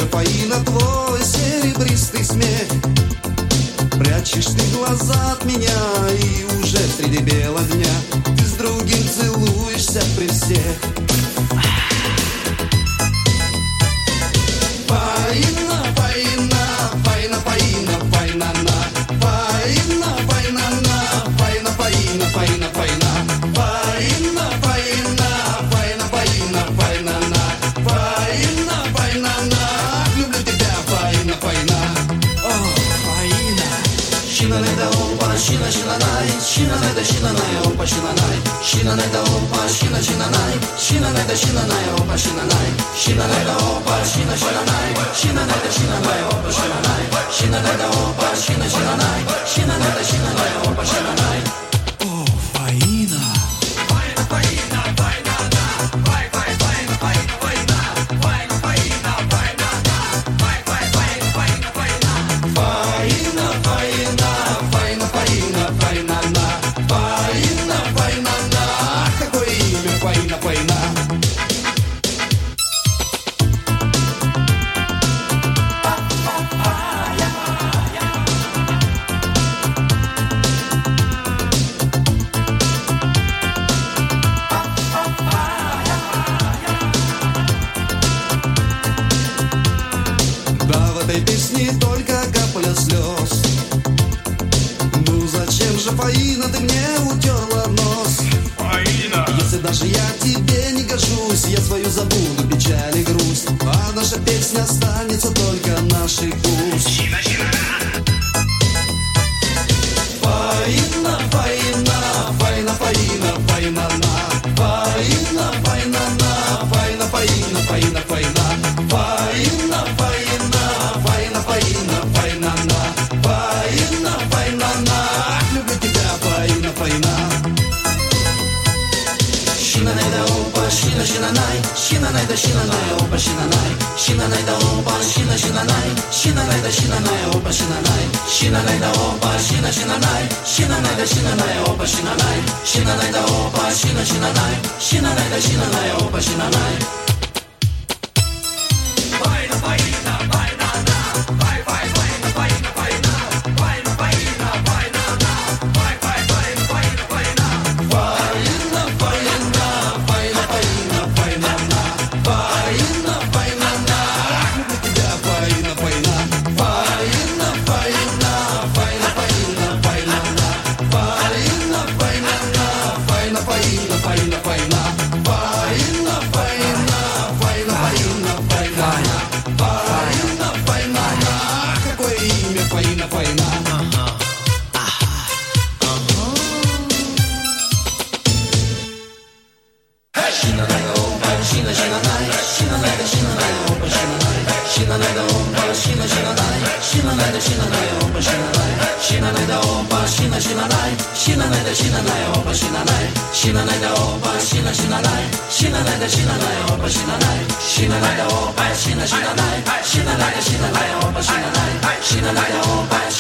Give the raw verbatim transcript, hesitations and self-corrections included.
Фаина, твой серебристый смех. Прячешь ты глаза от меня, и уже среди бела дня ты с другим целуешься при всех. Фаина, Фаина, Фаина, Фаина, Фаина, на. Фаина, Фаина, на. Фаина, Фаина, Фаина, Фаина. Фаина, Фаина, Фаина, Фаина, Фаина, на. Фаина, Фаина, на. Люблю тебя, Фаина, Фаина. О, Фаина. Шинанеда опа, шина, шинанай. Шинанеда, шинанай, опа, шинанай. Шинанеда опа, шина, шинанай. Шинанеда, шинанай, опа, шинанай. Шинанеда опа, шина, шинанай. Шинанеда, шинанай, опа, шинанай. Шинанеда опа, шина, шинанай. Шинанеда, шинанай, опа, шинанай. О, Фаина. Фаина, Фаина, Фаина, да. Фай, фай, Фаина, Фаина, Фаина. Фаина, Фаина, Фаина, да. Фай, фай, Фаина, Фаина, Фаина. Фаина, Фаина, Фаина, Фаина, Фаина, на. Фаина, Фаина, на. Какое имя Фаина, Фаина. Да, в этой песне только капля слез. Ну зачем же, Фаина, ты мне утерла нос? Фаина! Если даже я тебе не гожусь, я свою забуду печаль и грусть, а наша песня останется только наших уст. Шина, шинана! Фаина, Фаина, Фаина, Фаина, Фаина, на. Фаина, Фаина, на. Фаина, Фаина, Фаина, Фаина. Фаина, Фаина, Фаина, Фаина, Фаина, на. Фаина, Фаина, на. Люблю тебя, Фаина, Фаина. Шинанеда опа, шина, шинанай. Шинанеда, шинанай, опа, шинанай. Шинанеда опа, шина, шинанай. Шинанеда, шинанай, опа, шинанай. Шинанеда опа, шина, шинанай. Шинанеда, шинанай, опа, шинанай. Шинанеда опа, шина, шинанай. Шинанеда, шинанай, опа, шинанай. Фаина, Фаина, Фаина, да. Фай, фай, Фаина, Фаина, Фаина. Фаина, Фаина, Фаина, да. Фай, фай, Фаина, Фаина, Фаина. Фаина, Фаина, Фаина, Фаина, Фаина, на. Фаина, Фаина, на. Люблю тебя, Фаина, Фаина. Фаина, Фаина, Фаина, Фаина, Фаина, на. Фаина, Фаина, на. Фаина, Фаина, Фаина, Фаина. Фаина, Фаина, Фаина, Фаина, Фаина, на. Фаина, Фаина, на. Какое имя Фаина, Фаина? Шинанеда опа, шина, шинанай. Шинанеда, шинанай, опа, шинанай. Шинанеда опа, шина, шинанай. Шинанеда, шинанай, опа, шинанай. Шинанеда опа, шина, шинанай. Шинанеда, шинанай, опа, шинанай. Шинанеда опа, шина, шинанай. Шинанеда, шинанай, опа, шинанай. Шинанеда опа, шина, шинанай. Шинанеда, шинанай, опа, шинанай. Шинанеда опа,